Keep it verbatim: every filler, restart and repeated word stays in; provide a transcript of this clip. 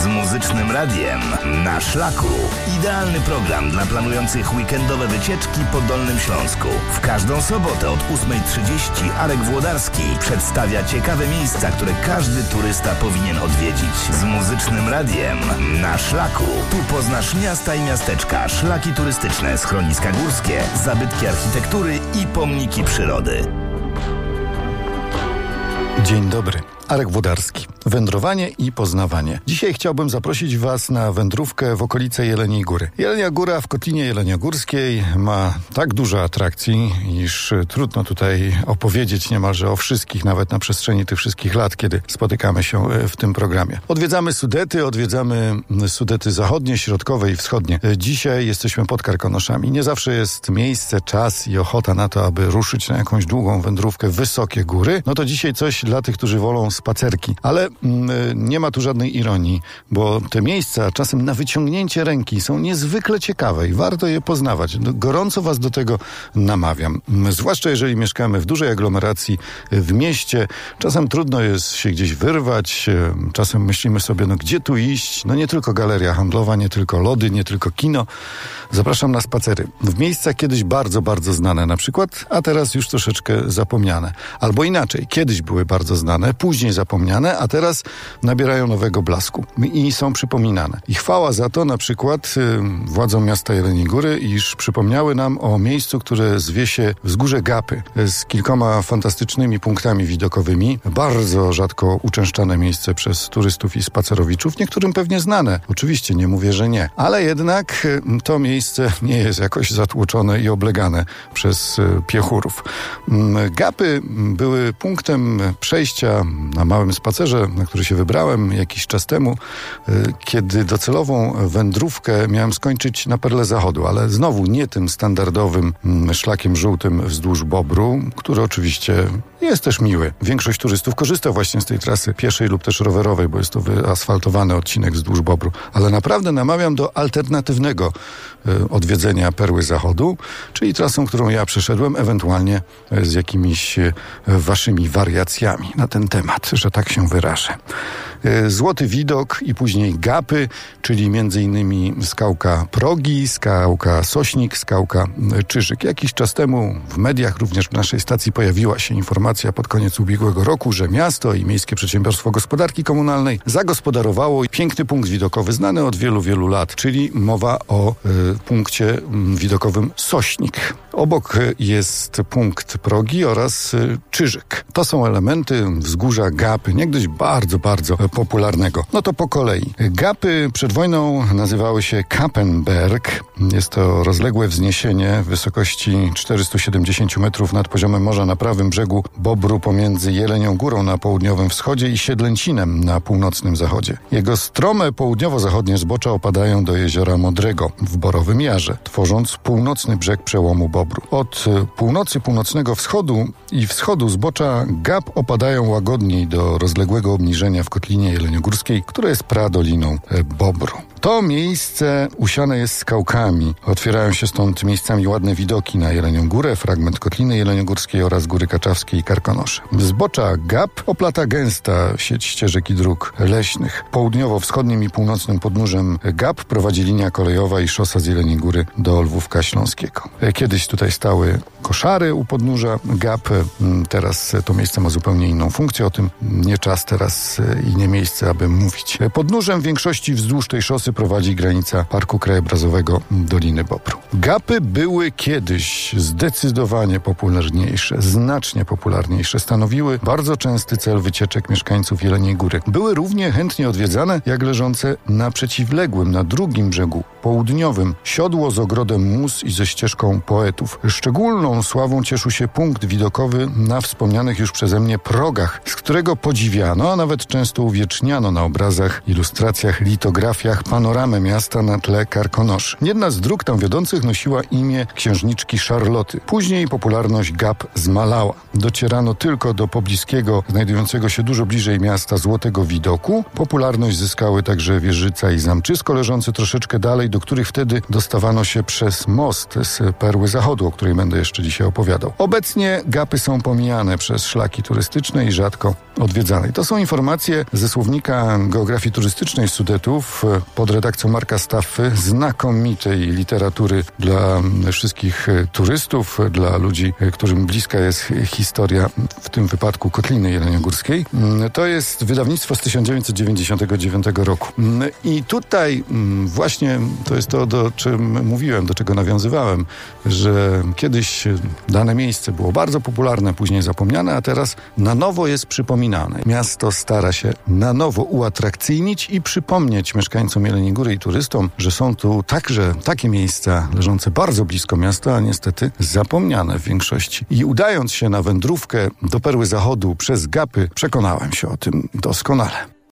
Z Muzycznym Radiem na szlaku. Idealny program dla planujących weekendowe wycieczki po Dolnym Śląsku. W każdą sobotę od ósma trzydzieści Arek Włodarski przedstawia ciekawe miejsca, które każdy turysta powinien odwiedzić. Z Muzycznym Radiem na szlaku. Tu poznasz miasta i miasteczka, szlaki turystyczne, schroniska górskie, zabytki architektury i pomniki przyrody. Dzień dobry. Arek Włodarski. Wędrowanie i poznawanie. Dzisiaj chciałbym zaprosić Was na wędrówkę w okolice Jeleniej Góry. Jelenia Góra w Kotlinie Jeleniogórskiej ma tak dużo atrakcji, iż trudno tutaj opowiedzieć niemalże o wszystkich, nawet na przestrzeni tych wszystkich lat, kiedy spotykamy się w tym programie. Odwiedzamy Sudety, odwiedzamy Sudety zachodnie, środkowe i wschodnie. Dzisiaj jesteśmy pod Karkonoszami. Nie zawsze jest miejsce, czas i ochota na to, aby ruszyć na jakąś długą wędrówkę w wysokie góry. No to dzisiaj coś dla tych, którzy wolą spacerki. Ale mm, nie ma tu żadnej ironii, bo te miejsca czasem na wyciągnięcie ręki są niezwykle ciekawe i warto je poznawać. Gorąco Was do tego namawiam. Zwłaszcza jeżeli mieszkamy w dużej aglomeracji, w mieście. Czasem trudno jest się gdzieś wyrwać. Czasem myślimy sobie, no gdzie tu iść? No nie tylko galeria handlowa, nie tylko lody, nie tylko kino. Zapraszam na spacery. W miejsca kiedyś bardzo, bardzo znane na przykład, a teraz już troszeczkę zapomniane. Albo inaczej, kiedyś były bardzo znane, później zapomniane, a teraz nabierają nowego blasku i są przypominane. I chwała za to na przykład y, władzom miasta Jeleniej Góry, iż przypomniały nam o miejscu, które zwie się Wzgórze Gapy, z kilkoma fantastycznymi punktami widokowymi. Bardzo rzadko uczęszczane miejsce przez turystów i spacerowiczów, niektórym pewnie znane. Oczywiście nie mówię, że nie. Ale jednak y, to miejsce nie jest jakoś zatłoczone i oblegane przez y, piechurów. Y, Gapy były punktem przejścia na małym spacerze, na który się wybrałem jakiś czas temu, kiedy docelową wędrówkę miałem skończyć na Perle Zachodu, ale znowu nie tym standardowym szlakiem żółtym wzdłuż Bobru, który oczywiście jest też miły. Większość turystów korzysta właśnie z tej trasy pieszej lub też rowerowej, bo jest to wyasfaltowany odcinek wzdłuż Bobru. Ale naprawdę namawiam do alternatywnego odwiedzenia Perły Zachodu, czyli trasą, którą ja przeszedłem, ewentualnie z jakimiś waszymi wariacjami na ten temat, że tak się wyrażę. Złoty widok i później Gapy, czyli między innymi skałka Progi, skałka Sośnik, skałka Czyżyk. Jakiś czas temu w mediach, również w naszej stacji, pojawiła się informacja pod koniec ubiegłego roku, że miasto i Miejskie Przedsiębiorstwo Gospodarki Komunalnej zagospodarowało piękny punkt widokowy, znany od wielu, wielu lat, czyli mowa o y, punkcie y, widokowym Sośnik. Obok jest punkt Progi oraz y, Czyżyk. To są elementy wzgórza Gapy, niegdyś bardzo, bardzo popularnego. No to po kolei. Gapy przed wojną nazywały się Kappenberg. Jest to rozległe wzniesienie w wysokości czterysta siedemdziesiąt metrów nad poziomem morza na prawym brzegu Bobru pomiędzy Jelenią Górą na południowym wschodzie i Siedlęcinem na północnym zachodzie. Jego strome południowo-zachodnie zbocza opadają do jeziora Modrego w Borowym Jarze, tworząc północny brzeg przełomu Bobru. Od północy, północnego wschodu i wschodu zbocza Gap opadają łagodniej do rozległego obniżenia w Kotlinie Jeleniogórskiej, która jest pradoliną Bobru. To miejsce usiane jest skałkami. Otwierają się stąd miejscami ładne widoki na Jelenią Górę, fragment Kotliny Jeleniogórskiej oraz Góry Kaczawskiej i Karkonosze. Zbocza Gap oplata gęsta sieć ścieżek i dróg leśnych. Południowo-wschodnim i północnym podnóżem Gap prowadzi linia kolejowa i szosa z Jeleniej Góry do Lwówka Śląskiego. Kiedyś tutaj stały koszary u podnóża Gap. Teraz to miejsce ma zupełnie inną funkcję. O tym nie czas teraz i nie miejsce, aby mówić. Podnóżem większości wzdłuż tej szosy prowadzi granica Parku Krajobrazowego Doliny Bobru. Gapy były kiedyś zdecydowanie popularniejsze, znacznie popularniejsze. Stanowiły bardzo częsty cel wycieczek mieszkańców Jeleniej Góry. Były równie chętnie odwiedzane, jak leżące na przeciwległym, na drugim brzegu południowym siodło z ogrodem mus i ze ścieżką poetów. Szczególną sławą cieszył się punkt widokowy na wspomnianych już przeze mnie progach, z którego podziwiano, a nawet często uwieczniano na obrazach, ilustracjach, litografiach panoramę miasta na tle Karkonoszy. Jedna z dróg tam wiodących nosiła imię księżniczki Szarloty. Później popularność Gap zmalała. Docierano tylko do pobliskiego, znajdującego się dużo bliżej miasta Złotego Widoku. Popularność zyskały także Wieżyca i Zamczysko, leżące troszeczkę dalej, do których wtedy dostawano się przez most z Perły Zachodu, o której będę jeszcze dzisiaj opowiadał. Obecnie Gapy są pomijane przez szlaki turystyczne i rzadko odwiedzane. I to są informacje z ze słownika geografii turystycznej Sudetów pod redakcją Marka Staffy, znakomitej literatury dla wszystkich turystów, dla ludzi, którym bliska jest historia, w tym wypadku Kotliny Jeleniogórskiej. To jest wydawnictwo z tysiąc dziewięćset dziewięćdziesiątego dziewiątego roku. I tutaj właśnie to jest to, do czym mówiłem, do czego nawiązywałem, że kiedyś dane miejsce było bardzo popularne, później zapomniane, a teraz na nowo jest przypominane. Miasto stara się na nowo uatrakcyjnić i przypomnieć mieszkańcom Jeleniej Góry i turystom, że są tu także takie miejsca leżące bardzo blisko miasta, a niestety zapomniane w większości. I udając się na wędrówkę do Perły Zachodu przez Gapy, przekonałem się o tym doskonale.